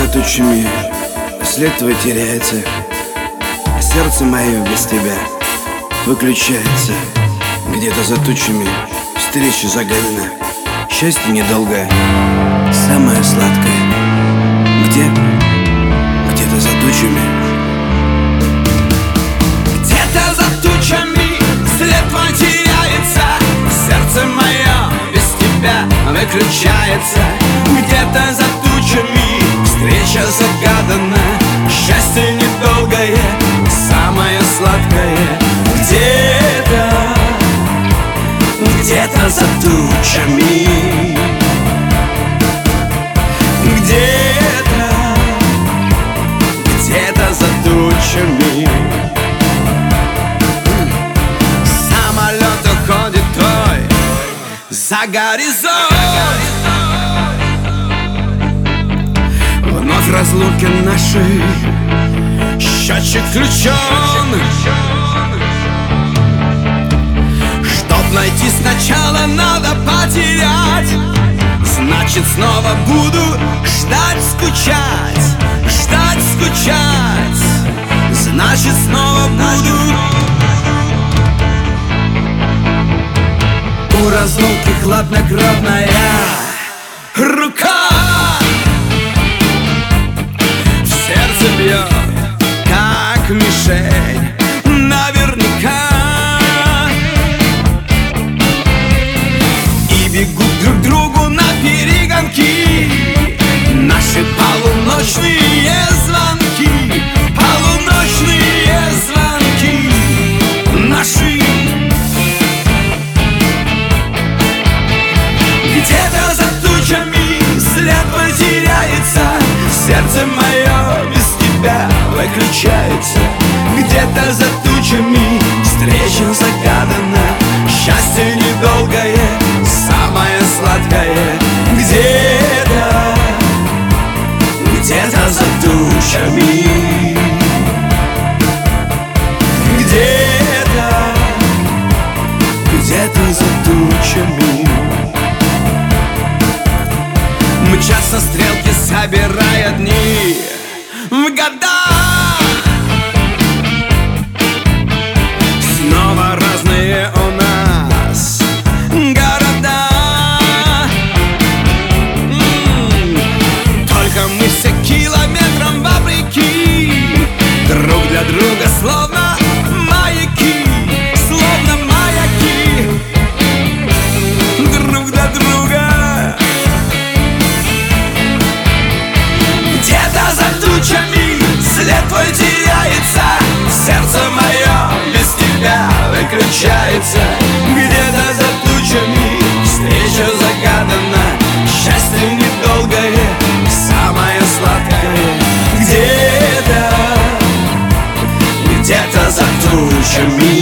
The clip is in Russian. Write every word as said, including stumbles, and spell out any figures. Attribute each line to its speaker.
Speaker 1: тучами след твой теряется, сердце мое без тебя выключается. Где-то за тучами встреча загадана, счастье недолгое, самое сладкое. Где? Где-то за тучами.
Speaker 2: Где-то за тучами след твой теряется, сердце мое без тебя выключается. Где-то за тучами встреча загадана, счастье недолгое, самое сладкое. Где-то, где-то за тучами, где-то, где-то за тучами. Самолет уходит твой за горизонт, вновь разлуки наши, счетчик включен. Чтоб найти сначала надо потерять, значит снова буду ждать, скучать, ждать, скучать, значит снова буду. У разлуки хладнокровная рука, в сердце бьет, как мишень, наверняка. И бегут друг другу на перегонки наши полуночные звонки, полуночные звонки наши. Где-то за тучами след твой теряется, сердце мое без тебя выключается. Где-то за тучами встреча загадана, счастье недолгое, самое сладкое. Где-то, где-то за тучами, где-то, где-то за тучами. Мчатся стрелки, собирая дни в года. Снова разные у нас города. М-м-м. Только мы все километром вопреки, друг для друга словно маяки, словно маяки, друг для друга. Где-то за тучами след твой теряется, сердце мое без тебя выключается. Где-то за тучами встреча загадана, счастье недолгое, самое сладкое. Где-то, где-то за тучами.